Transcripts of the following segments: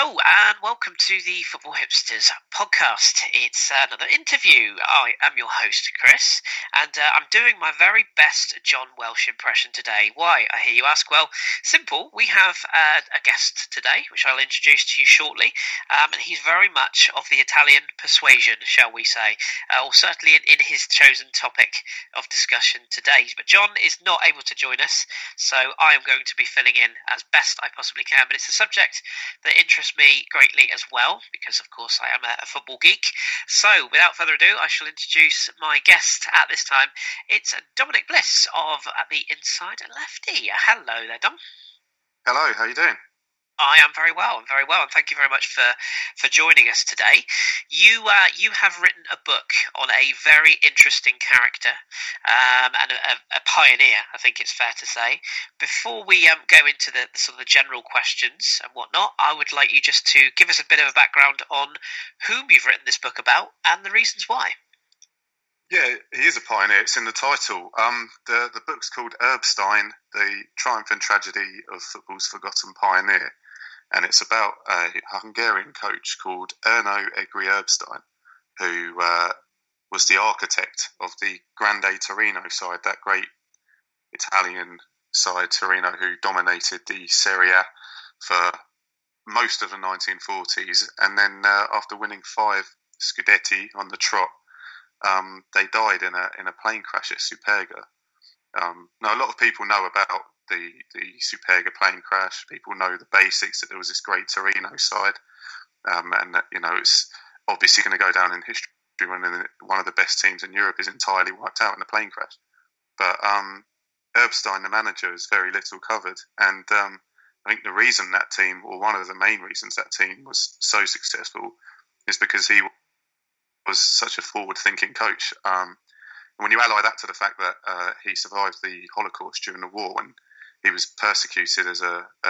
Hello and welcome to the Football Hipsters podcast. It's another interview. I am your host, Chris, and I'm doing my very best John Welsh impression today. Why, I hear you ask? Well, simple. We have a guest today, which I'll introduce to you shortly, and he's very much of the Italian persuasion, shall we say, or certainly in his chosen topic of discussion today. But John is not able to join us, so I am going to be filling in as best I possibly can, but it's a subject that interests me greatly as well, because of course I am a football geek. So without further ado, I shall introduce my guest at this time. It's Dominic Bliss of The Inside Lefty. Hello there, Dom. Hello, how are you doing? I am very well, and thank you very much for joining us today. You have written a book on a very interesting character and a pioneer, I think it's fair to say. Before we go into the sort of the general questions and whatnot, I would like you just to give us a bit of a background on whom you've written this book about and the reasons why. Yeah, he is a pioneer. It's in the title. The book's called Erbstein, The Triumph and Tragedy of Football's Forgotten Pioneer. And it's about a Hungarian coach called Erno Egri Erbstein, who was the architect of the Grande Torino side, that great Italian side, Torino, who dominated the Serie A for most of the 1940s. And then after winning 5 Scudetti on the trot, they died in a plane crash at Superga. Now, a lot of people know about the Superga plane crash. People know the basics, that there was this great Torino side, and that, it's obviously going to go down in history when one of the best teams in Europe is entirely wiped out in a plane crash. But Erbstein, the manager, is very little covered, and I think the reason that team, or one of the main reasons that team was so successful, is because he was such a forward-thinking coach. When you ally that to the fact that he survived the Holocaust during the war, when he was persecuted as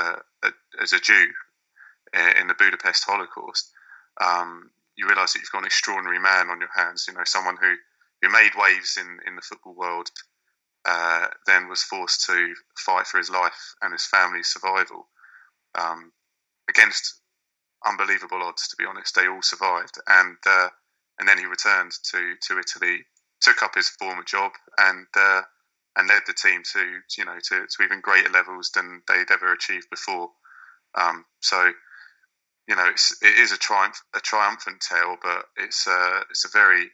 a Jew in the Budapest Holocaust, you realise that you've got an extraordinary man on your hands. Someone who made waves in the football world, then was forced to fight for his life and his family's survival against unbelievable odds. To be honest, they all survived, and then he returned to Italy, took up his former job, and led the team to even greater levels than they'd ever achieved before. So it is a triumphant tale, but it's a very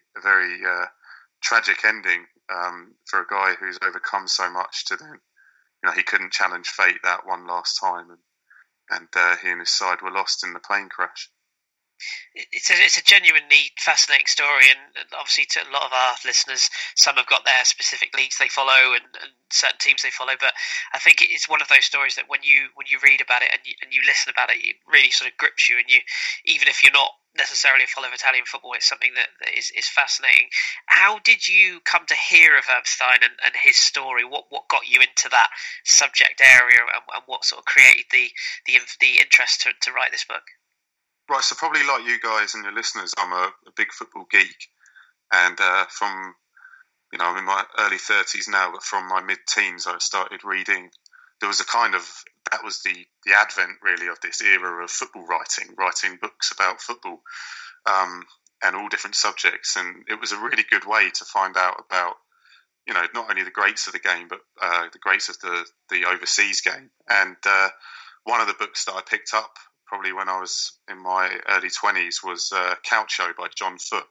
tragic ending for a guy who's overcome so much to then he couldn't challenge fate that one last time, and he and his side were lost in the plane crash. It's a genuinely fascinating story, and obviously to a lot of our listeners, some have got their specific leagues they follow and certain teams they follow. But I think it's one of those stories that when you read about it and you listen about it, it really sort of grips you. And you, even if you're not necessarily a follower of Italian football, it's something that is fascinating. How did you come to hear of Erbstein and his story? What got you into that subject area, and what sort of created the interest to write this book? Right, so probably like you guys and your listeners, I'm a big football geek, and from I'm in my early 30s now, but from my mid-teens I started reading. There was that was the advent really of this era of football writing books about football, and all different subjects, and it was a really good way to find out about not only the greats of the game, but the greats of the overseas game. And one of the books that I picked up probably when I was in my early 20s was Calcio by John Foot.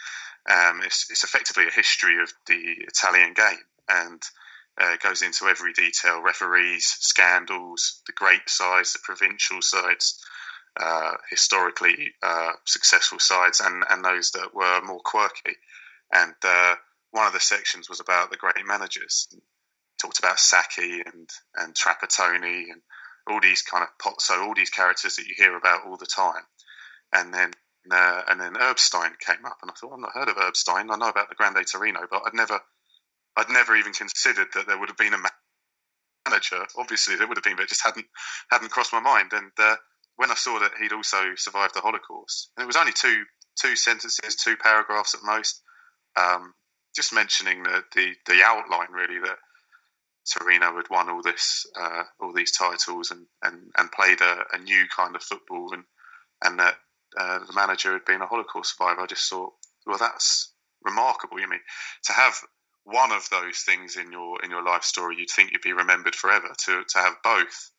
It's effectively a history of the Italian game, and it goes into every detail: referees, scandals, the great sides, the provincial sides, historically successful sides, and those that were more quirky. And one of the sections was about the great managers. It talked about Sacchi and Trapattoni and all these kind of so all these characters that you hear about all the time. And then Erbstein came up, and I thought, I've not heard of Erbstein. I know about the Grande Torino, but I'd never even considered that there would have been a manager. Obviously there would have been, but it just hadn't crossed my mind. And when I saw that he'd also survived the Holocaust, and it was only two sentences, 2 paragraphs at most, just mentioning the outline really, that Torino had won all these titles and played a new kind of football, and and that the manager had been a Holocaust survivor. I just thought, well, that's remarkable. You mean to have one of those things in your life story, you'd think you'd be remembered forever. To have both,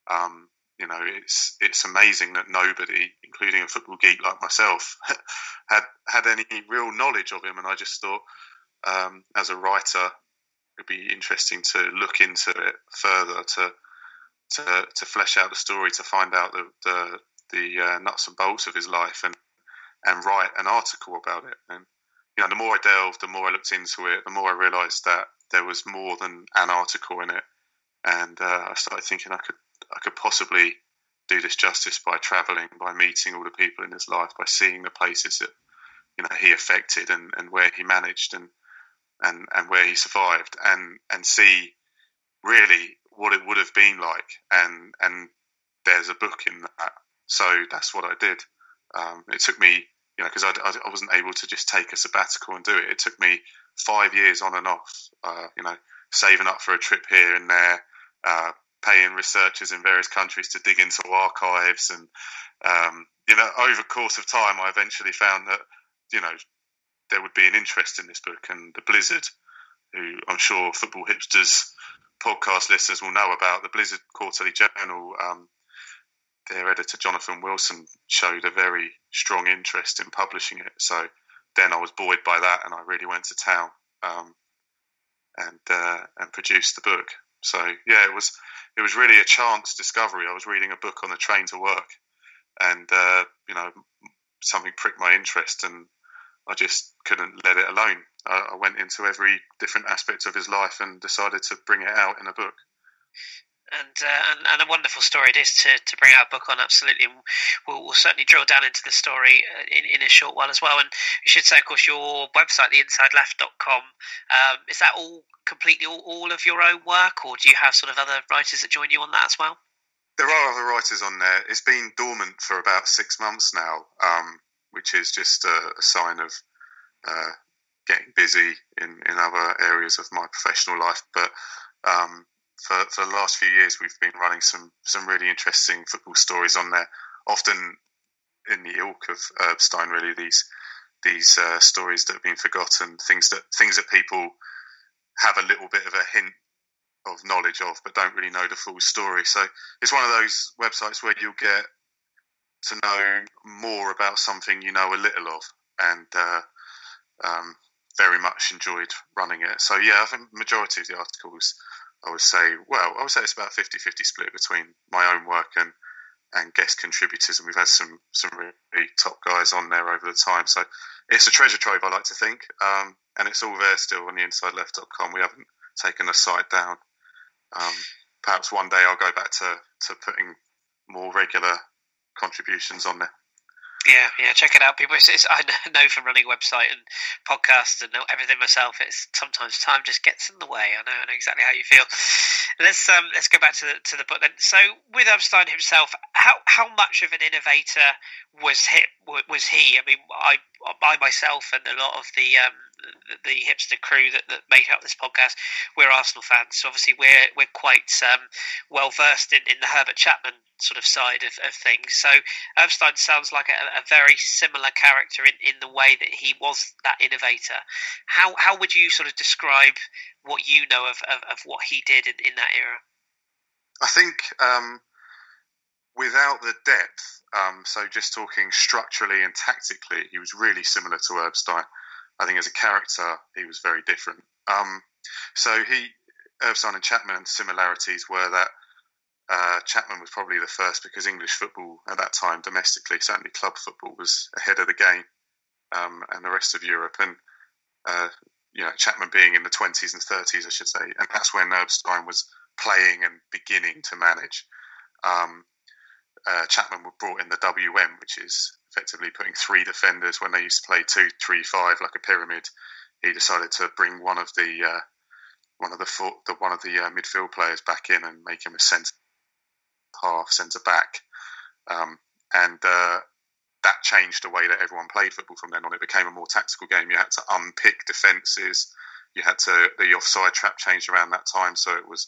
it's amazing that nobody, including a football geek like myself, had any real knowledge of him. And I just thought, as a writer, it'd be interesting to look into it further, to flesh out the story, to find out the nuts and bolts of his life, and write an article about it. And the more I delved, the more I looked into it, the more I realised that there was more than an article in it. And I started thinking I could possibly do this justice by travelling, by meeting all the people in his life, by seeing the places that he affected, and where he managed, and where he survived, and see really what it would have been like. And there's a book in that, so that's what I did. It took me, because I wasn't able to just take a sabbatical and do it. It took me 5 years on and off, saving up for a trip here and there, paying researchers in various countries to dig into archives, and over the course of time, I eventually found that there would be an interest in this book. And the Blizzard, who I'm sure Football Hipsters podcast listeners will know about, the Blizzard Quarterly Journal, their editor Jonathan Wilson showed a very strong interest in publishing it. So then I was buoyed by that, and I really went to town and produced the book. So yeah, it was really a chance discovery. I was reading a book on the train to work, and something pricked my interest, and I just couldn't let it alone. I went into every different aspect of his life and decided to bring it out in a book. And a wonderful story it is to bring out a book on, absolutely. And we'll certainly drill down into the story in a short while as well. And you should say, of course, your website, theinsideleft.com, is that all completely all of your own work, or do you have sort of other writers that join you on that as well? There are other writers on there. It's been dormant for about 6 months now, which is just a sign of getting busy in other areas of my professional life. But for the last few years, we've been running some really interesting football stories on there, often in the ilk of Erbstein, really, these stories that have been forgotten, things that people have a little bit of a hint of knowledge of, but don't really know the full story. So it's one of those websites where you'll get to know more about something you know a little of, and very much enjoyed running it. So yeah, I think the majority of the articles, I would say it's about 50-50 split between my own work and guest contributors, and we've had some really top guys on there over the time. So it's a treasure trove, I like to think, and it's all there still on theinsideleft.com. We haven't taken the site down. Perhaps one day I'll go back to putting more regular contributions on there. Yeah, check it out, people. I know from running a website and podcasts and everything myself, it's sometimes time just gets in the way. I know exactly how you feel. Let's go back to the book then. So with Erbstein himself, how much of an innovator was he? I mean, I myself and a lot of the hipster crew that make up this podcast, we're Arsenal fans, so obviously we're quite well versed in the Herbert Chapman sort of side of things. So Erbstein sounds like a very similar character in the way that he was that innovator. How would you sort of describe what you know of what he did in that era? I think without the depth, so just talking structurally and tactically, he was really similar to Erbstein. I think as a character, he was very different. So Erbstein and Chapman, similarities were that Chapman was probably the first, because English football at that time, domestically, certainly club football, was ahead of the game, and the rest of Europe. And Chapman being in the 20s and 30s, I should say, and that's when Erbstein was playing and beginning to manage. Chapman brought in the WM, which is effectively putting three defenders when they used to play 2-3-5 like a pyramid. He decided to bring one of the midfield players back in and make him a centre back, and that changed the way that everyone played football from then on. It became a more tactical game. You had to unpick defences. The offside trap changed around that time, so it was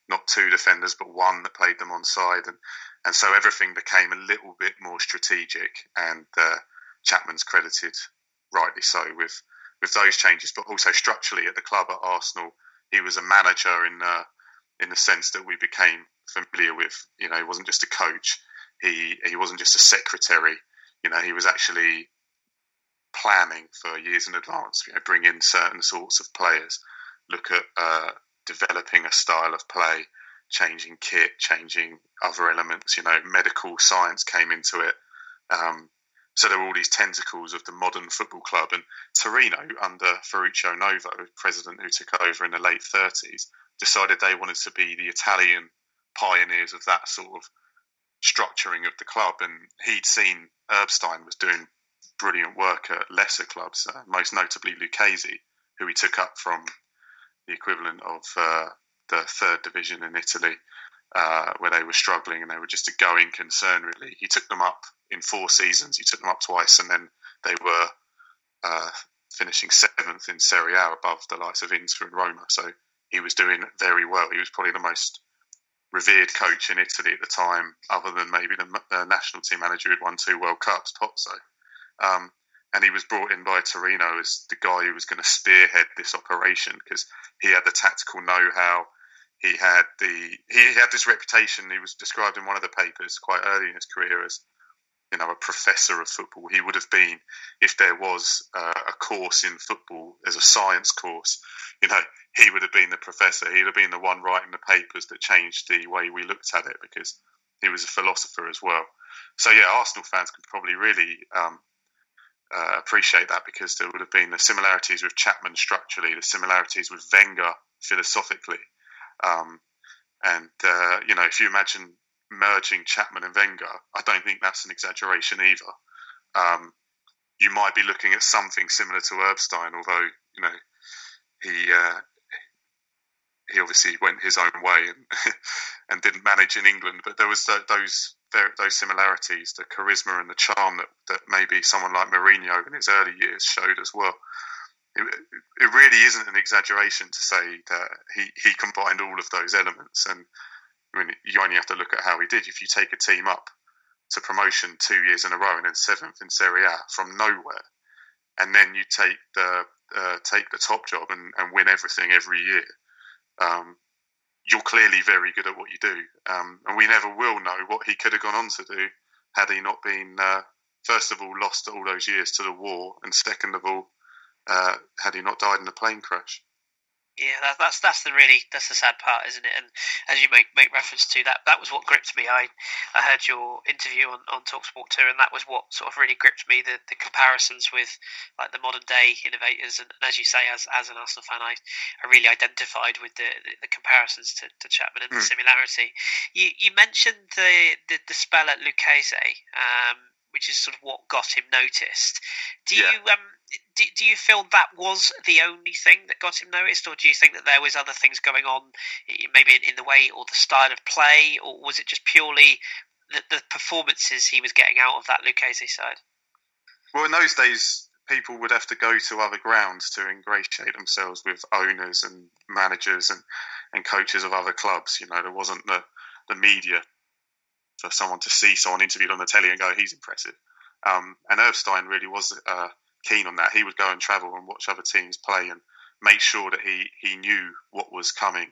not two defenders, but one that played them onside, and so everything became a little bit more strategic. And Chapman's credited, rightly so, with those changes, but also structurally at the club at Arsenal, he was a manager in the sense that we became familiar with. He wasn't just a coach. He wasn't just a secretary. He was actually planning for years in advance. Bring in certain sorts of players, look at developing a style of play, changing kit, changing other elements. Medical science came into it. So there were all these tentacles of the modern football club. And Torino, under Ferruccio Novo, president who took over in the late 30s, decided they wanted to be the Italian pioneers of that sort of structuring of the club. And he'd seen Erbstein was doing brilliant work at lesser clubs, most notably Lucchese, who he took up from the equivalent of the third division in Italy, where they were struggling and they were just a going concern, really. He took them up in 4 seasons. He took them up twice, and then they were finishing 7th in Serie A above the likes of Inter and Roma. So he was doing very well. He was probably the most revered coach in Italy at the time, other than maybe the national team manager who'd won 2 World Cups, Pozzo. And he was brought in by Torino as the guy who was going to spearhead this operation, because he had the tactical know-how. He had this reputation. He was described in one of the papers quite early in his career as, a professor of football. He would have been, if there was a course in football as a science course, he would have been the professor. He'd have been the one writing the papers that changed the way we looked at it, because he was a philosopher as well. So yeah, Arsenal fans could probably really appreciate that, because there would have been the similarities with Chapman structurally, the similarities with Wenger philosophically. If you imagine merging Chapman and Wenger, I don't think that's an exaggeration either. You might be looking at something similar to Erbstein, although he obviously went his own way and didn't manage in England. But there was those similarities, the charisma and the charm that maybe someone like Mourinho in his early years showed as well. It really isn't an exaggeration to say that he combined all of those elements. And you only have to look at how he did. If you take a team up to promotion 2 years in a row and then 7th in Serie A from nowhere, and then you take the top job and win everything every year, you're clearly very good at what you do. And we never will know what he could have gone on to do had he not been, first of all, lost all those years to the war, and second of all, had he not died in a plane crash. Yeah, that's the sad part, isn't it? And as you make reference to that was what gripped me. I heard your interview on TalkSport 2, and that was what sort of really gripped me, the comparisons with like the modern day innovators. And as you say, as an Arsenal fan, I really identified with the comparisons to Chapman and the similarity. You mentioned the spell at Lucchese, which is sort of what got him noticed. Do you feel that was the only thing that got him noticed, or do you think that there was other things going on, maybe in the way or the style of play, or was it just purely the performances he was getting out of that Lucchese side? Well, in those days, people would have to go to other grounds to ingratiate themselves with owners and managers and coaches of other clubs. There wasn't the media for someone to see someone interviewed on the telly and go, he's impressive. And Erbstein really was keen on that. He would go and travel and watch other teams play and make sure that he knew what was coming,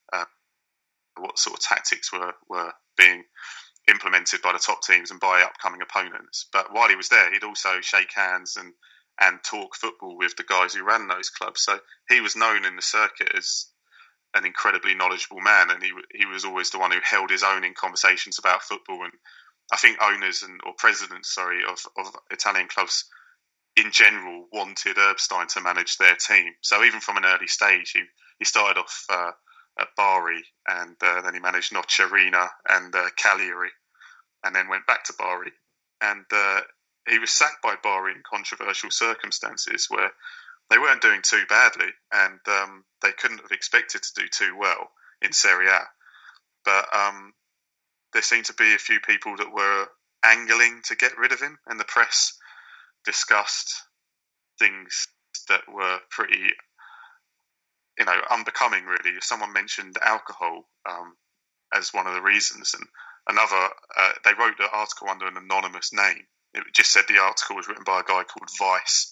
what sort of tactics were being implemented by the top teams and by upcoming opponents. But while he was there, he'd also shake hands and talk football with the guys who ran those clubs. So he was known in the circuit as an incredibly knowledgeable man, and he was always the one who held his own in conversations about football. And I think owners or presidents, of Italian clubs in general wanted Erbstein to manage their team. So even from an early stage, he started off at Bari, and then he managed Nocerina and Cagliari, and then went back to Bari. And he was sacked by Bari in controversial circumstances where they weren't doing too badly, and they couldn't have expected to do too well in Serie A. But there seemed to be a few people that were angling to get rid of him, and the press discussed things that were pretty unbecoming really. Someone mentioned alcohol as one of the reasons, and another, they wrote the article under an anonymous name. It just said the article was written by a guy called Vice,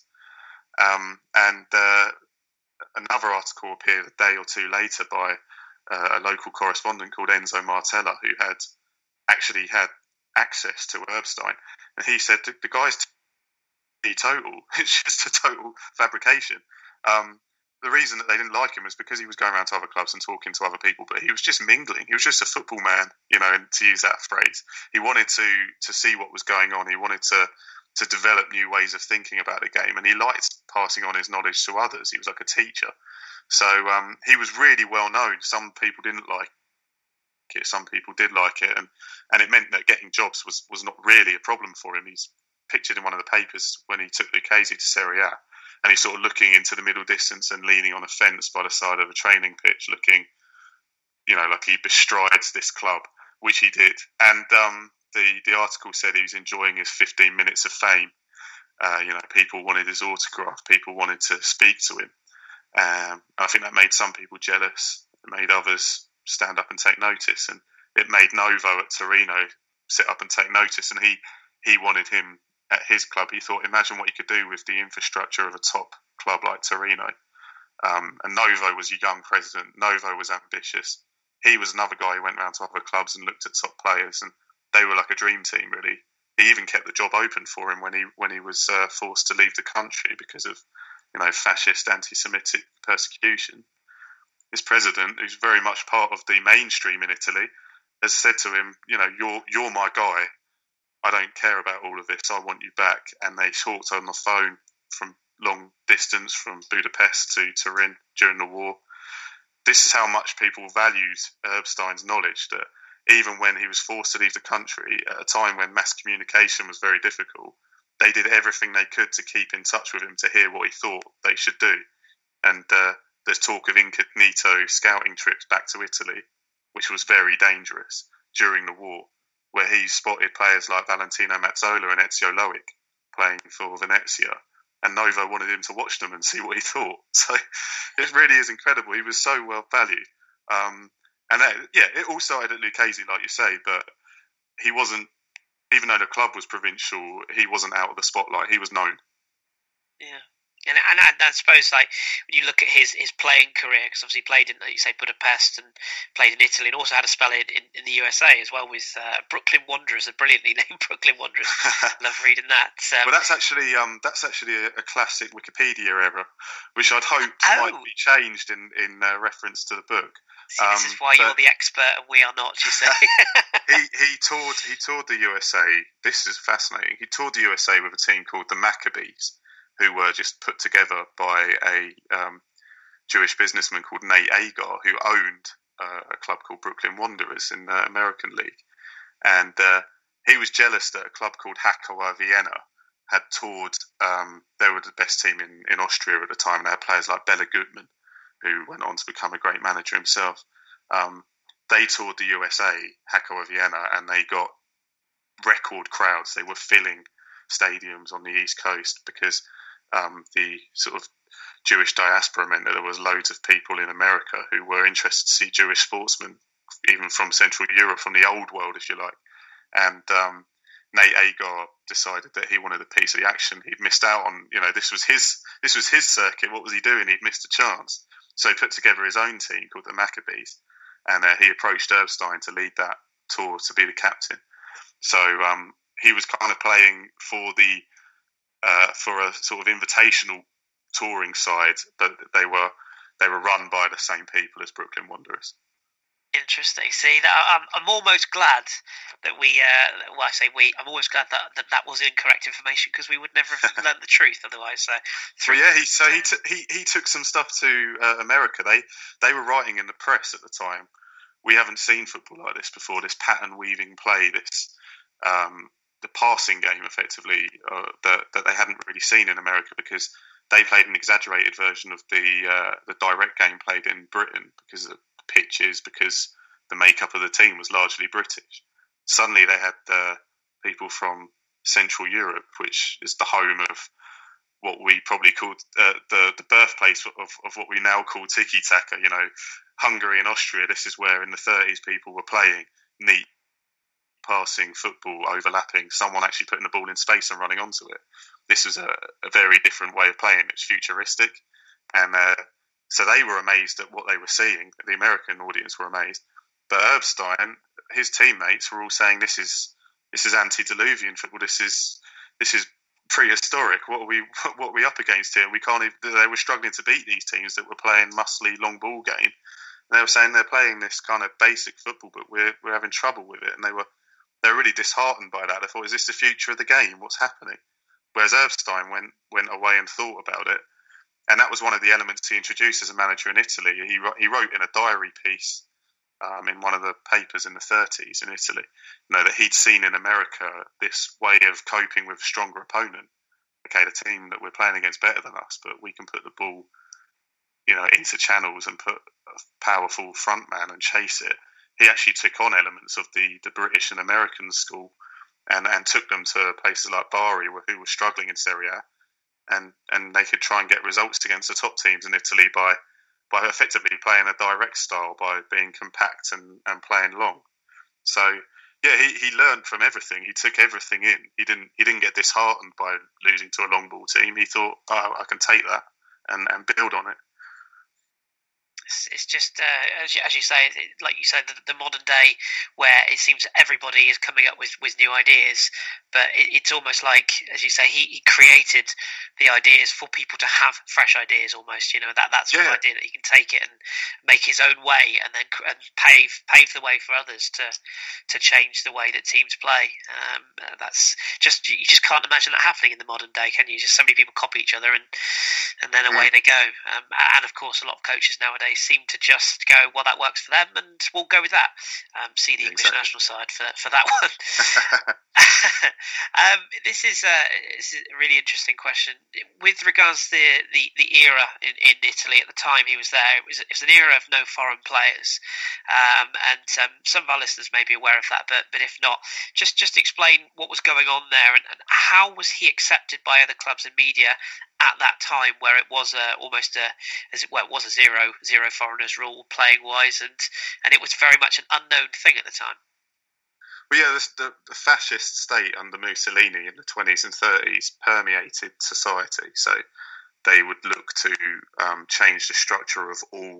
and another article appeared a day or two later by a local correspondent called Enzo Martella, who had actually had access to Erbstein, and he said the guy's teetotal. It's just a total fabrication. The reason that they didn't like him was because he was going around to other clubs and talking to other people, but he was just mingling. He was just a football man, and to use that phrase. He wanted to see what was going on. He wanted to develop new ways of thinking about the game, and he liked passing on his knowledge to others. He was like a teacher. So he was really well known. Some people didn't like it, some people did like it, and it meant that getting jobs was not really a problem for him. He's pictured in one of the papers when he took Lucchese to Serie A, and he's sort of looking into the middle distance and leaning on a fence by the side of a training pitch, looking, like he bestrides this club, which he did. And the article said he was enjoying his 15 minutes of fame. People wanted his autograph. People wanted to speak to him. I think that made some people jealous. It made others stand up and take notice. And it made Novo at Torino sit up and take notice. And he wanted him at his club. He thought, imagine what he could do with the infrastructure of a top club like Torino. And Novo was a young president. Novo was ambitious. He was another guy who went around to other clubs and looked at top players, and they were like a dream team, really. He even kept the job open for him when he was forced to leave the country because of fascist, anti-Semitic persecution. This president, who's very much part of the mainstream in Italy, has said to him, you're my guy. I don't care about all of this. I want you back. And they talked on the phone from long distance, from Budapest to Turin during the war. This is how much people valued Erbstein's knowledge, that even when he was forced to leave the country at a time when mass communication was very difficult, they did everything they could to keep in touch with him, to hear what he thought they should do. And there's talk of incognito scouting trips back to Italy, which was very dangerous during the war, where he spotted players like Valentino Mazzola and Ezio Loic playing for Venezia, and Novo wanted him to watch them and see what he thought. So it really is incredible. He was so well valued. It all started at Lucchese, like you say, but he wasn't, even though the club was provincial, he wasn't out of the spotlight. He was known. Yeah. And I suppose, like, when you look at his playing career, because obviously he played in, you say, Budapest, and played in Italy, and also had a spell in the USA as well with Brooklyn Wanderers, a brilliantly named Brooklyn Wanderers. Love reading that. Well, that's actually a classic Wikipedia error, which I'd hoped might be changed in reference to the book. See, this is why you're the expert and we are not, you say. he toured the USA. This is fascinating. He toured the USA with a team called the Maccabees, who were just put together by a Jewish businessman called Nate Agar, who owned a club called Brooklyn Wanderers in the American League. And he was jealous that a club called Hakoah Vienna had toured. They were the best team in Austria at the time, and they had players like Bela Gutmann, who went on to become a great manager himself. They toured the USA, Hakoah Vienna, and they got record crowds. They were filling stadiums on the East Coast because the sort of Jewish diaspora meant that there was loads of people in America who were interested to see Jewish sportsmen, even from Central Europe, from the old world, if you like. And Nate Agar decided that he wanted a piece of the action. He'd missed out on, this was his circuit. What was he doing? He'd missed a chance. So he put together his own team called the Maccabees, and he approached Erbstein to lead that tour, to be the captain. So he was kind of playing for a sort of invitational touring side, but they were run by the same people as Brooklyn Wanderers. Interesting. See, I'm almost glad that I'm almost glad that was incorrect information, because we would never have learned the truth otherwise. He took some stuff to America. They were writing in the press at the time, we haven't seen football like this before. This pattern weaving play, this the passing game, effectively, that they hadn't really seen in America, because they played an exaggerated version of the direct game played in Britain because of the pitches, because the makeup of the team was largely British. Suddenly they had people from Central Europe, which is the home of what we probably called the birthplace of what we now call tiki-taka. Hungary and Austria, this is where in the 30s people were playing neat passing football, overlapping, someone actually putting the ball in space and running onto it. This was a very different way of playing. It's futuristic. And so they were amazed at what they were seeing. The American audience were amazed. But Erbstein, his teammates were all saying, this is antediluvian football. This is prehistoric. What are we up against here? We can't even, they were struggling to beat these teams that were playing muscly long ball game. And they were saying they're playing this kind of basic football, but we're having trouble with it. And they were really disheartened by that. They thought, is this the future of the game? What's happening? Whereas Erbstein went away and thought about it. And that was one of the elements he introduced as a manager in Italy. He wrote in a diary piece in one of the papers in the 30s in Italy, that he'd seen in America this way of coping with a stronger opponent. Okay, the team that we're playing against better than us, but we can put the ball, into channels and put a powerful front man and chase it. He actually took on elements of the British and American school and took them to places like Bari, who were struggling in Serie A, and they could try and get results against the top teams in Italy by effectively playing a direct style, by being compact and playing long. So yeah, he learned from everything. He took everything in. He didn't get disheartened by losing to a long ball team. He thought, I can take that and build on it. It's just, as you say, like you said, the modern day where it seems everybody is coming up with new ideas, but it's almost like, as you say, he created the ideas for people to have fresh ideas almost, that's the idea that he can take it and make his own way and then pave the way for others to change the way that teams play. That's just, you just can't imagine that happening in the modern day, can you? Just so many people copy each other and then away they go. And of course, a lot of coaches nowadays seem to just go, well, that works for them, and we'll go with that. See the English national side for that one. This is a really interesting question with regards to the era in Italy at the time he was there. It was an era of no foreign players, and some of our listeners may be aware of that, but if not, just explain what was going on there and how was he accepted by other clubs and media at that time, where it was it was a zero foreigners rule playing wise, and it was very much an unknown thing at the time. Well, yeah, the fascist state under Mussolini in the 20s and 30s permeated society. So they would look to change the structure of all,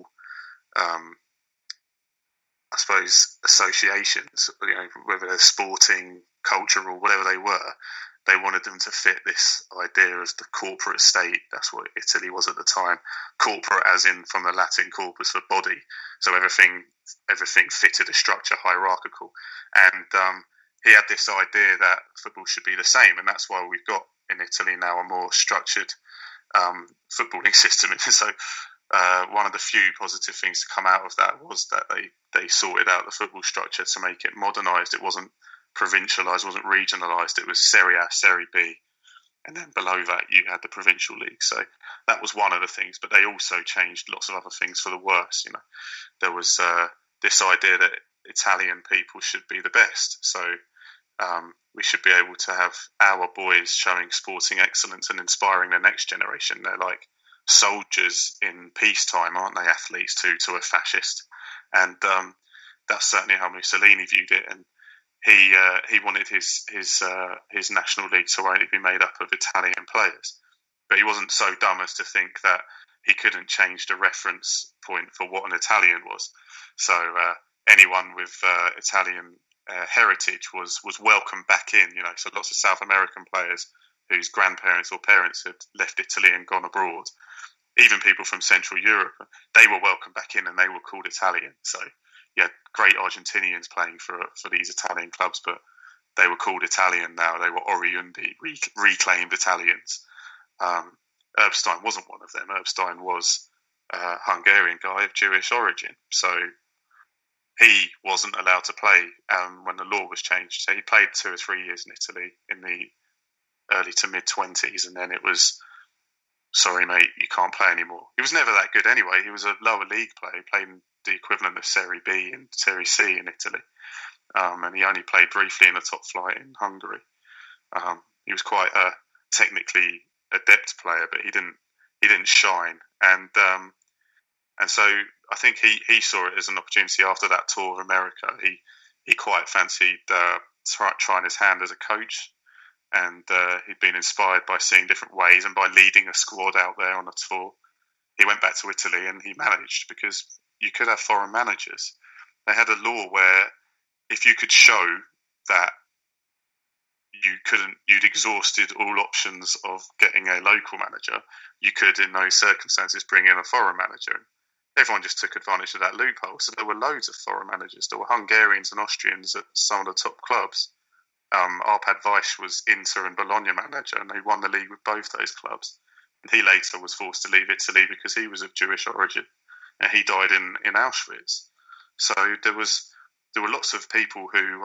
I suppose, associations, whether they're sporting, cultural, whatever they were. They wanted them to fit this idea as the corporate state. That's what Italy was at the time. Corporate as in from the Latin corpus for body. So everything fitted a structure, hierarchical. And he had this idea that football should be the same. And that's why we've got in Italy now a more structured footballing system. So one of the few positive things to come out of that was that they sorted out the football structure to make it modernised. It wasn't provincialised, wasn't regionalised. It was Serie A, Serie B, and then below that you had the provincial league. So that was one of the things. But they also changed lots of other things for the worse. There was this idea that Italian people should be the best. So we should be able to have our boys showing sporting excellence and inspiring the next generation. They're like soldiers in peacetime, aren't they? Athletes to a fascist, and that's certainly how Mussolini viewed it. And he wanted his national league to only be made up of Italian players, but he wasn't so dumb as to think that he couldn't change the reference point for what an Italian was. So anyone with Italian heritage was welcomed back in. So lots of South American players whose grandparents or parents had left Italy and gone abroad, even people from Central Europe, they were welcomed back in and they were called Italian. So yeah, great Argentinians playing for these Italian clubs, but they were called Italian now. They were Oriundi, reclaimed Italians. Erbstein wasn't one of them. Erbstein was a Hungarian guy of Jewish origin. So he wasn't allowed to play when the law was changed. So he played 2 or 3 years in Italy in the early to mid-20s, and then it was, sorry, mate, you can't play anymore. He was never that good anyway. He was a lower league player. He played in the equivalent of Serie B and Serie C in Italy. And he only played briefly in the top flight in Hungary. He was quite a technically depth player, but he didn't shine, and so I think he saw it as an opportunity after that tour of America. He quite fancied trying his hand as a coach, and he'd been inspired by seeing different ways and by leading a squad out there on a tour. He went back to Italy and he managed, because you could have foreign managers. They had a law where if you could show that you'd exhausted all options of getting a local manager, you could in those circumstances bring in a foreign manager. Everyone just took advantage of that loophole. So there were loads of foreign managers. There were Hungarians and Austrians at some of the top clubs. Arpad Weisz was Inter and Bologna manager, and they won the league with both those clubs. And he later was forced to leave Italy because he was of Jewish origin, and he died in Auschwitz. So there were lots of people who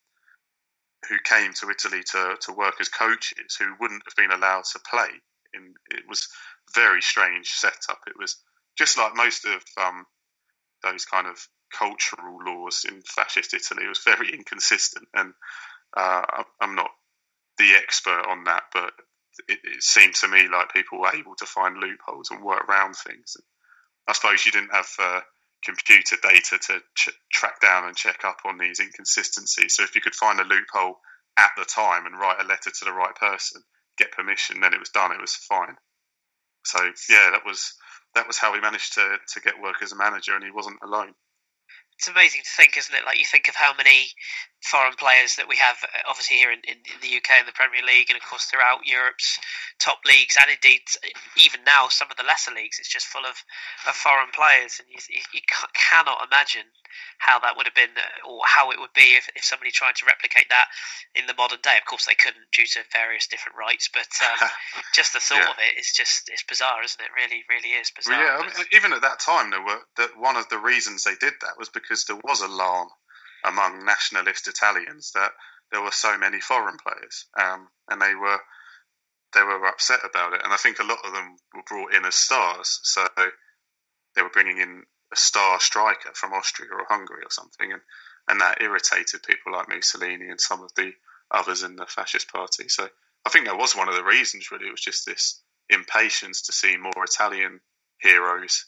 came to Italy to work as coaches who wouldn't have been allowed to play. It was a very strange setup. It was just like most of those kind of cultural laws in fascist Italy. It was very inconsistent, and I'm not the expert on that, but it seemed to me like people were able to find loopholes and work around things. I suppose you didn't have computer data to track down and check up on these inconsistencies. So if you could find a loophole at the time and write a letter to the right person, get permission, then it was done. It was fine. So yeah, that was how he managed to get work as a manager, and he wasn't alone. It's amazing to think, isn't it? Like, you think of how many foreign players that we have, obviously here in the UK in the Premier League, and of course throughout Europe's top leagues, and indeed even now some of the lesser leagues. It's just full of foreign players, and you cannot imagine how that would have been, or how it would be if somebody tried to replicate that in the modern day. Of course they couldn't, due to various different rights, but just the thought of it is it's bizarre, isn't it? Really, really is bizarre. Well, yeah, I mean, even at that time, one of the reasons they did that was because there was alarm among nationalist Italians that there were so many foreign players, and they were upset about it. And I think a lot of them were brought in as stars, so they were bringing in a star striker from Austria or Hungary or something, and that irritated people like Mussolini and some of the others in the fascist party. So I think that was one of the reasons, really. It was just this impatience to see more Italian heroes.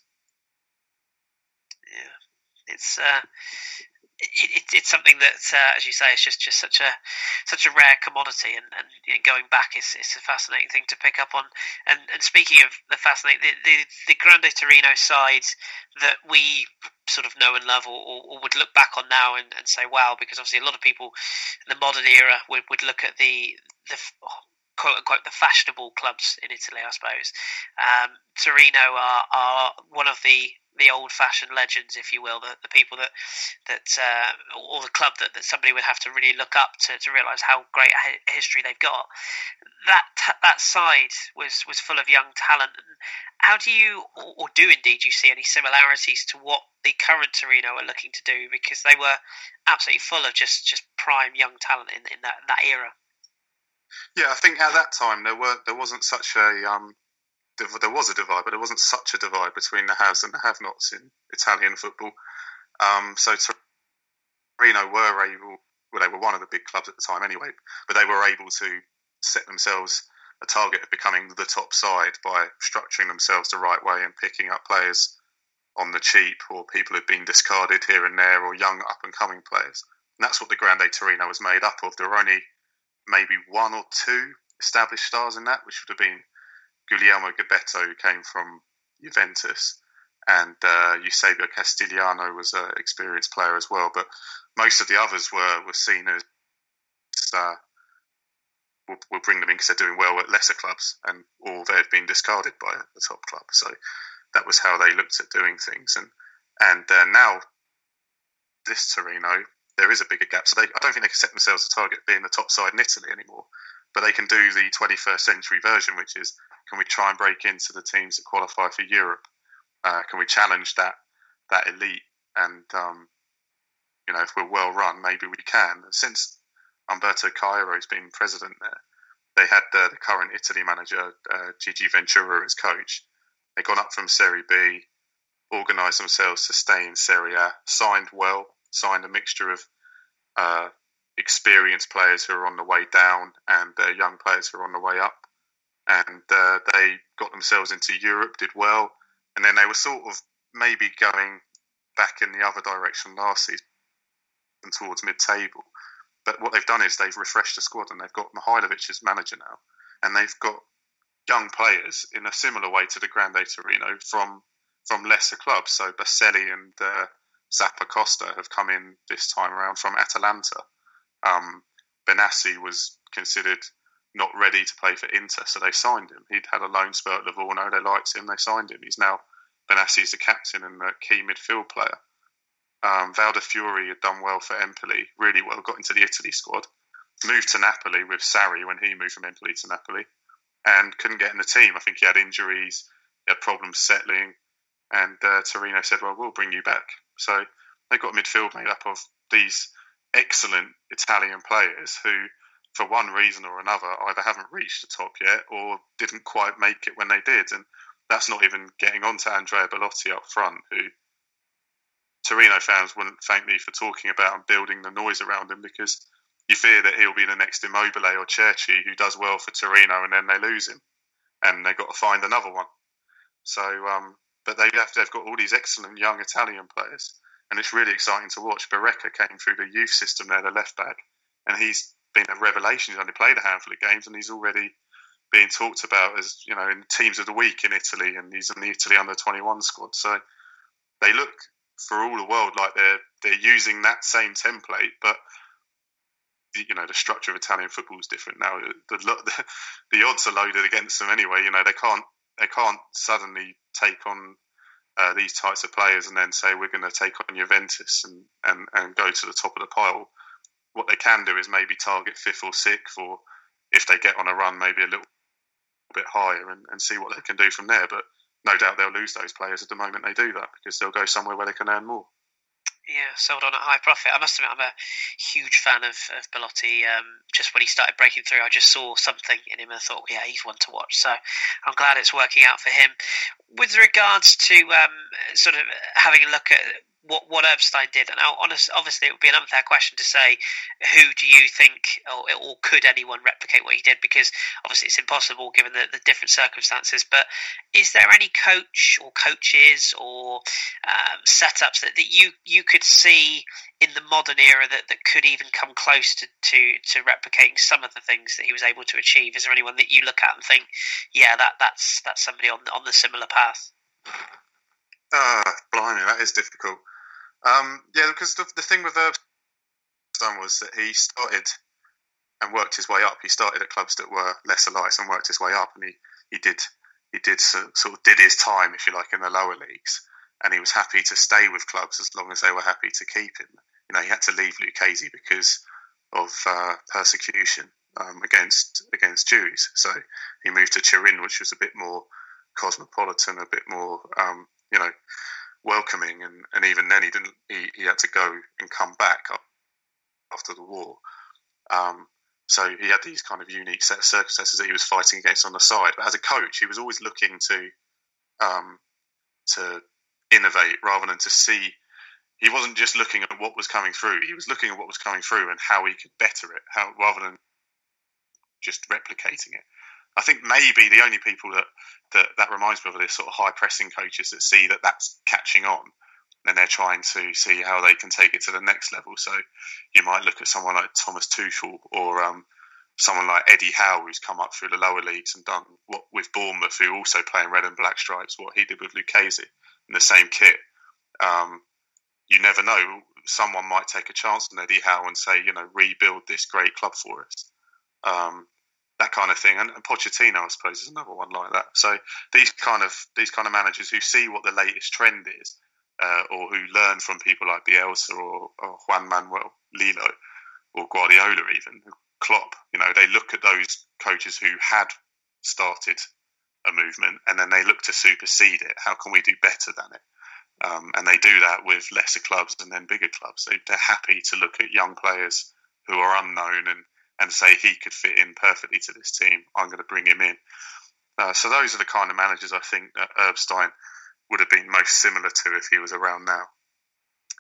Yeah, it's something that, as you say, it's just such a rare commodity, and going back, it's a fascinating thing to pick up on. And speaking of the fascinating, the Grande Torino side that we sort of know and love, or would look back on now and say wow, because obviously a lot of people in the modern era would look at the quote unquote the fashionable clubs in Italy, I suppose. Torino are one of the old-fashioned legends, if you will, the people that or the club that somebody would have to really look up to realise how great a history they've got. That side was full of young talent. How do you, or do indeed you see any similarities to what the current Torino are looking to do? Because they were absolutely full of just prime young talent in that era. Yeah, I think at that time there wasn't such a there was a divide, but there wasn't such a divide between the haves and the have-nots in Italian football. So Torino were able, well, they were one of the big clubs at the time anyway, but they were able to set themselves a target of becoming the top side by structuring themselves the right way and picking up players on the cheap, or people who'd been discarded here and there, or young up-and-coming players. And that's what the Grande Torino was made up of. There were only maybe one or two established stars in that, which would have been Guglielmo Gabetto, who came from Juventus, and Eusebio Castigliano was an experienced player as well. But most of the others were seen as we'll bring them in because they're doing well at lesser clubs, or they'd been discarded by the top club. So that was how they looked at doing things. And now this Torino, there is a bigger gap. So I don't think they can set themselves a target of being the top side in Italy anymore. But they can do the 21st century version, which is, can we try and break into the teams that qualify for Europe? Can we challenge that elite? And if we're well run, maybe we can. Since Umberto Cairo has been president there, they had the current Italy manager, Gigi Ventura, as coach. They've gone up from Serie B, organised themselves to stay in Serie A, signed a mixture of experienced players who are on the way down and young players who are on the way up. and they got themselves into Europe, did well, and then they were sort of maybe going back in the other direction last season towards mid-table. But what they've done is they've refreshed the squad, and they've got Mihajlovic as manager now, and they've got young players in a similar way to the Grande Torino from lesser clubs. So Baselli and Zappacosta have come in this time around from Atalanta. Benassi was considered not ready to play for Inter, so they signed him. He'd had a loan spell at Livorno, they liked him, they signed him. He's now Benassi's the captain and the key midfield player. Valdefiori had done well for Empoli, really well, got into the Italy squad. Moved to Napoli with Sarri when he moved from Empoli to Napoli, and couldn't get in the team. I think he had injuries, he had problems settling, and Torino said, well, we'll bring you back. So they've got a midfield made up of these excellent Italian players who, for one reason or another, either haven't reached the top yet or didn't quite make it when they did. And that's not even getting on to Andrea Belotti up front, who Torino fans wouldn't thank me for talking about and building the noise around him, because you fear that he'll be the next Immobile or Cerci who does well for Torino and then they lose him and they've got to find another one. So, but they've got all these excellent young Italian players, and it's really exciting to watch. Barreca came through the youth system there, the left back, and he's been a revelation. He's only played a handful of games, and he's already being talked about as, you know, in teams of the week in Italy, and he's in the Italy under-21 squad. So they look for all the world like they're using that same template, but you know, the structure of Italian football is different now. The odds are loaded against them anyway. You know, they can't suddenly take on these types of players and then say we're going to take on Juventus and go to the top of the pile. What they can do is maybe target fifth or sixth, or if they get on a run, maybe a little bit higher and see what they can do from there. But no doubt they'll lose those players at the moment they do that, because they'll go somewhere where they can earn more. Yeah, sold on at high profit. I must admit, I'm a huge fan of Belotti. Just when he started breaking through, I just saw something in him and thought, yeah, he's one to watch. So I'm glad it's working out for him. With regards to sort of having a look at what Erbstein did, and obviously it would be an unfair question to say who do you think or could anyone replicate what he did, because obviously it's impossible given the different circumstances. But is there any coach or coaches or setups that you could see in the modern era that could even come close to replicating some of the things that he was able to achieve? Is there anyone that you look at and think, yeah, that's somebody on the similar path? Blimey, that is difficult. Yeah, because the thing with Erbstein was that he started and worked his way up. He started at clubs that were lesser lights and worked his way up, and he did sort of did his time, if you like, in the lower leagues. And he was happy to stay with clubs as long as they were happy to keep him. You know, he had to leave Lucchese because of persecution against Jews. So he moved to Turin, which was a bit more cosmopolitan, a bit more you know, welcoming, and even then he had to go and come back after the war. So he had these kind of unique set of circumstances that he was fighting against on the side. But as a coach, he was always looking to innovate rather than to see. He wasn't just looking at what was coming through. He was looking at what was coming through and how he could better it, rather than just replicating it. I think maybe the only people that reminds me of this sort of high pressing coaches that see that that's catching on, and they're trying to see how they can take it to the next level. So you might look at someone like Thomas Tuchel or someone like Eddie Howe, who's come up through the lower leagues and done what with Bournemouth, who also play in red and black stripes, what he did with Lucchese in the same kit. You never know. Someone might take a chance on Eddie Howe and say, you know, rebuild this great club for us. That kind of thing, and Pochettino, I suppose, is another one like that. So these kind of managers who see what the latest trend is, or who learn from people like Bielsa or Juan Manuel Lillo or Guardiola, even Klopp. You know, they look at those coaches who had started a movement, and then they look to supersede it. How can we do better than it? And they do that with lesser clubs and then bigger clubs. They're happy to look at young players who are unknown and say he could fit in perfectly to this team. I'm going to bring him in. So those are the kind of managers I think that Erbstein would have been most similar to if he was around now.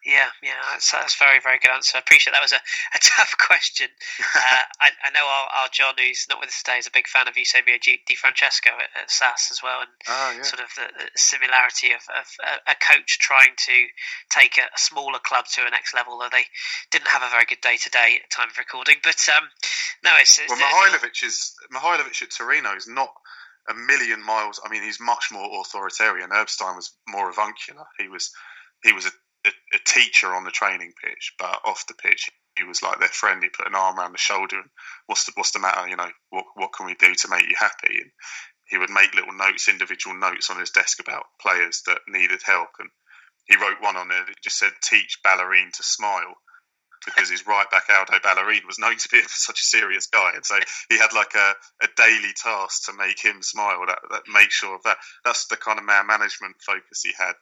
Yeah, that's very, very good answer. I appreciate that was a tough question. I know our John, who's not with us today, is a big fan of Eusebio Di Francesco at SAS as well, and Yeah. sort of the similarity of a coach trying to take a smaller club to a next level, although they didn't have a very good day-to-day at time of recording. But no, it's Mihailovic at Torino is not a million miles. I mean, he's much more authoritarian. Erbstein was more avuncular. He was a teacher on the training pitch, but off the pitch, he was like their friend. He put an arm around the shoulder and what's the matter? You know, what can we do to make you happy? And he would make little notes, individual notes on his desk about players that needed help. And he wrote one on there that just said, "Teach Ballerin to smile," because his right back Aldo Ballerin was known to be such a serious guy, and so he had like a daily task to make him smile. That make sure of that. That's the kind of man management focus he had.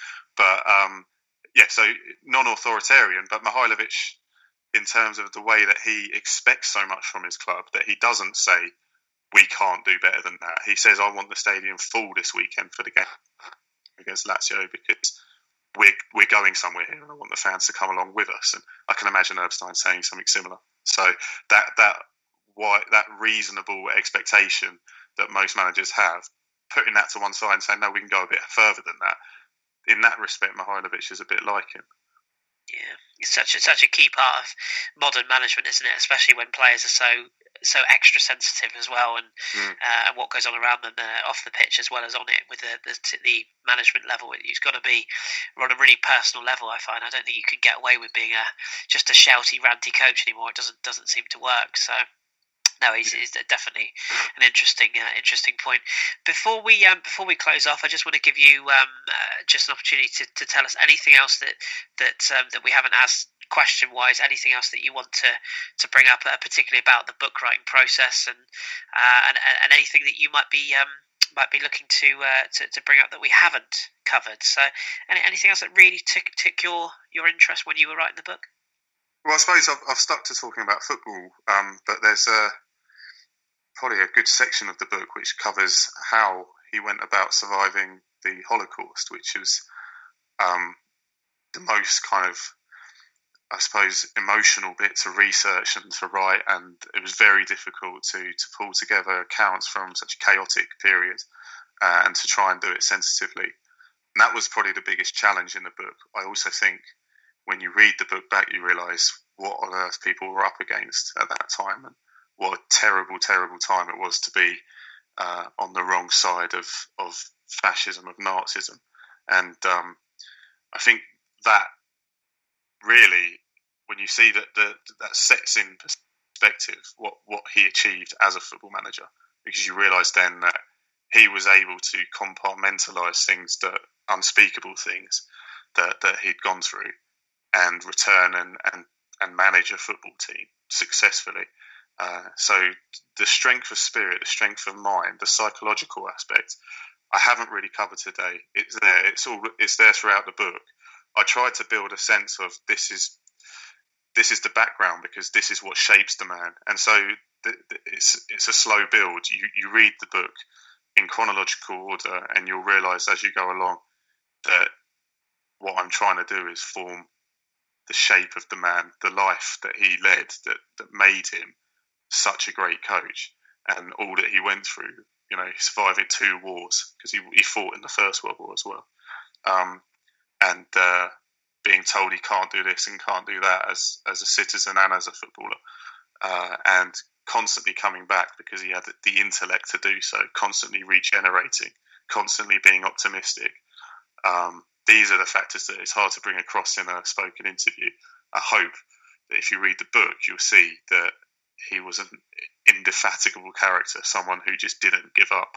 Yeah, so non-authoritarian, but Mihailovic, in terms of the way that he expects so much from his club, that he doesn't say, we can't do better than that. He says, I want the stadium full this weekend for the game against Lazio because we're going somewhere here and I want the fans to come along with us. And I can imagine Erbstein saying something similar. So that reasonable expectation that most managers have, putting that to one side and saying, no, we can go a bit further than that. In that respect, Mihailovic is a bit like him. Yeah, it's such a key part of modern management, isn't it? Especially when players are so extra sensitive as well, and what goes on around them off the pitch as well as on it with the management level. It's got to be on a really personal level. I find I don't think you can get away with being just a shouty, ranty coach anymore. It doesn't seem to work. So. No, he's definitely an interesting point. Before we close off, I just want to give you just an opportunity to tell us anything else that we haven't asked question wise. Anything else that you want to bring up, particularly about the book writing process and anything that you might be looking to bring up that we haven't covered. So, anything else that really took your interest when you were writing the book? Well, I suppose I've stuck to talking about football, but there's probably a good section of the book which covers how he went about surviving the Holocaust, which was the most kind of, I suppose, emotional bit to research and to write, and it was very difficult to pull together accounts from such a chaotic period and to try and do it sensitively. And that was probably the biggest challenge in the book. I also think when you read the book back, you realise what on earth people were up against at that time, and what a terrible, terrible time it was to be on the wrong side of fascism, of Nazism. And I think that really, when you see that sets in perspective what he achieved as a football manager, because you realise then that he was able to compartmentalise things, that unspeakable things that he'd gone through, and return and manage a football team successfully. So the strength of spirit, the strength of mind, the psychological aspect, I haven't really covered today. It's there. It's there throughout the book. I tried to build a sense of this is the background, because this is what shapes the man. And so it's a slow build. You read the book in chronological order, and you'll realise as you go along that what I'm trying to do is form the shape of the man, the life that he led, that made him such a great coach, and all that he went through. You know, surviving 2 wars, because he fought in the First World War as well, and being told he can't do this and can't do that as a citizen and as a footballer, and constantly coming back because he had the intellect to do so, constantly regenerating, constantly being optimistic. These are the factors that it's hard to bring across in a spoken interview. I hope that if you read the book, you'll see that he was an indefatigable character, someone who just didn't give up.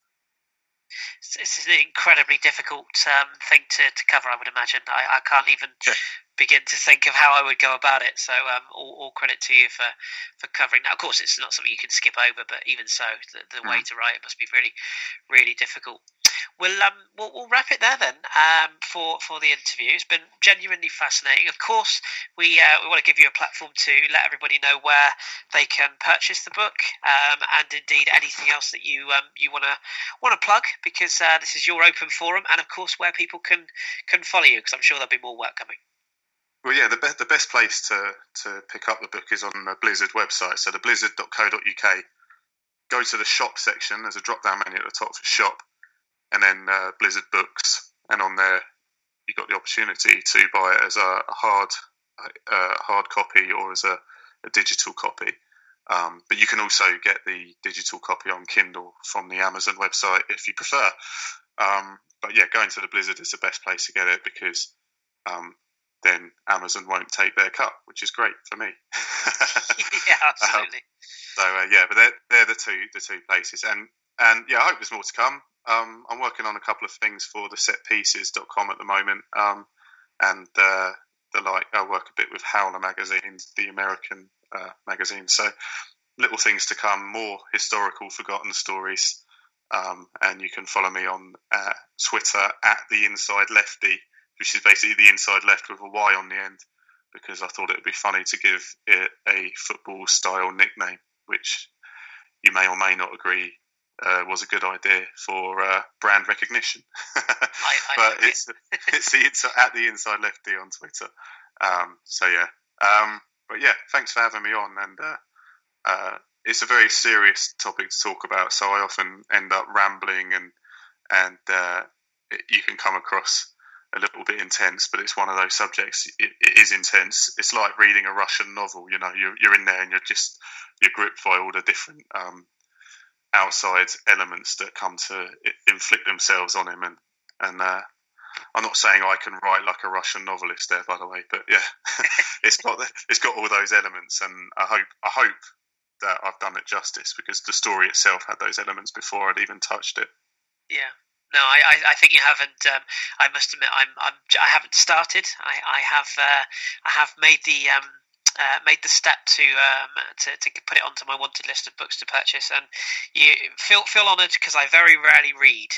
It's an incredibly difficult thing to cover, I would imagine. I can't even begin to think of how I would go about it. So all credit to you for covering that. Of course, it's not something you can skip over, but even so, the way to write it must be really, really difficult. We'll wrap it there then for the interview. It's been genuinely fascinating. Of course, we want to give you a platform to let everybody know where they can purchase the book, and indeed anything else that you want to plug, because this is your open forum, and of course where people can follow you, because I'm sure there'll be more work coming. Well, yeah, the best place to pick up the book is on the Blizzard website. So the blizzard.co.uk. Go to the shop section. There's a drop-down menu at the top for shop, and then Blizzard Books. And on there, you've got the opportunity to buy it as a hard copy or as a digital copy. But you can also get the digital copy on Kindle from the Amazon website if you prefer. But yeah, going to the Blizzard is the best place to get it because then Amazon won't take their cut, which is great for me. Yeah, absolutely. But they're the two places, and yeah, I hope there's more to come. I'm working on a couple of things for the setpieces.com at the moment, and I work a bit with Howler magazine, the American magazine. So little things to come, more historical forgotten stories, and you can follow me on Twitter at the Inside Lefty, which is basically the inside left with a Y on the end, because I thought it would be funny to give it a football style nickname, which you may or may not agree was a good idea for brand recognition. But it's at the Inside Lefty on Twitter. But yeah, thanks for having me on. And it's a very serious topic to talk about, so I often end up rambling, and you can come across a little bit intense, but it's one of those subjects. It is intense. It's like reading a Russian novel. You know, you're in there and you're gripped by all the different outside elements that come to inflict themselves on him. And I'm not saying I can write like a Russian novelist there, by the way, but yeah, it's got all those elements, and I hope that I've done it justice, because the story itself had those elements before I'd even touched it. Yeah. No, I think you haven't. I must admit, I haven't started. I have made the step to put it onto my wanted list of books to purchase, and you feel honoured because I very rarely read.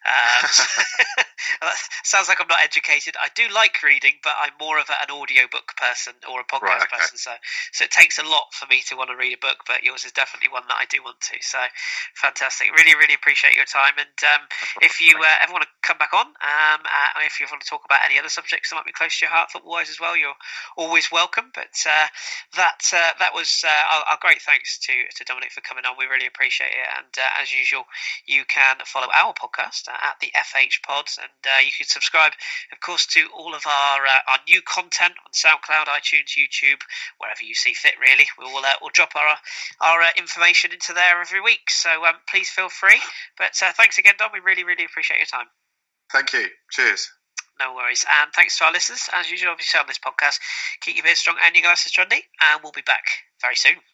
Sounds like I'm not educated. I do like reading, but I'm more of an audiobook person or a podcast person. So it takes a lot for me to want to read a book, but yours is definitely one that I do want to. So fantastic! Really, really appreciate your time. And if you ever want to come back on, if you want to talk about any other subjects that might be close to your heart, football-wise as well, you're always welcome. But that was our great thanks to Dominic for coming on. We really appreciate it. And as usual, you can follow our podcast at the FH Pods, and you can subscribe, of course, to all of our new content on SoundCloud, iTunes, YouTube, wherever you see fit. Really, we'll drop our information into there every week. So please feel free. But thanks again, Dom. We really, really appreciate your time. Thank you. Cheers. No worries. And thanks to our listeners, as usual, obviously on this podcast. Keep your beard strong and your glasses trendy, and we'll be back very soon.